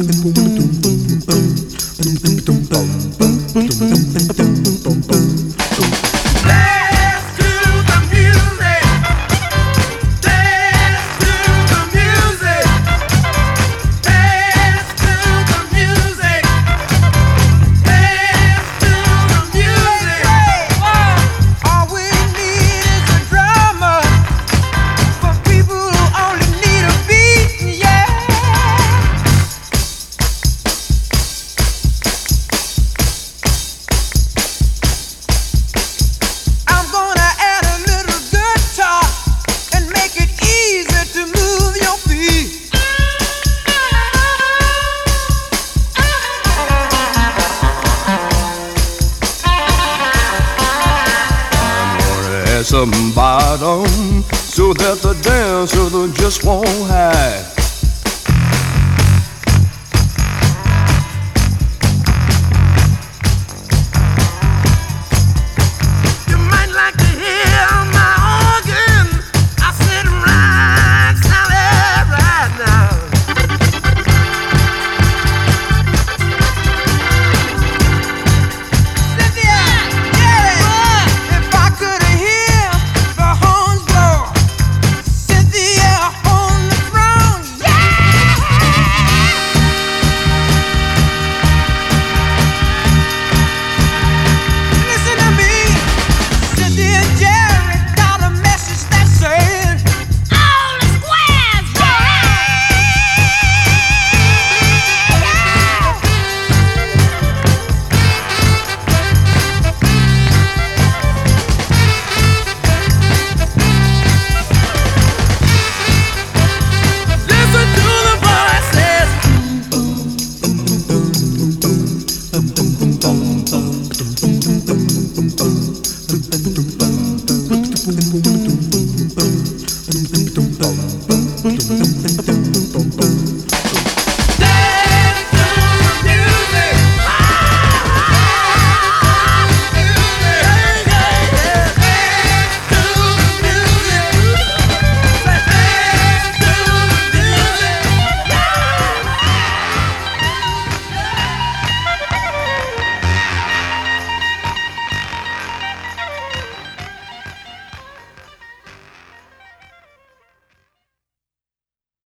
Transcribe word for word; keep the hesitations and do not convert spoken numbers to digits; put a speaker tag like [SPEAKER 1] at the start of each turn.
[SPEAKER 1] Some bottom so that the dancer just won't hide. You might like to hear my organ. I said right, solid right now. Cynthia, yeah, if I could hear the horns blow, Cynthia on the throne, yeah. Listen to me, Cynthia and Jerry got a message that said, all the squares, listen to the voices. Boom, boom, boom, boom, boom, boom, boom, boom, boom, boom, boom, boom, boom, boom, boom.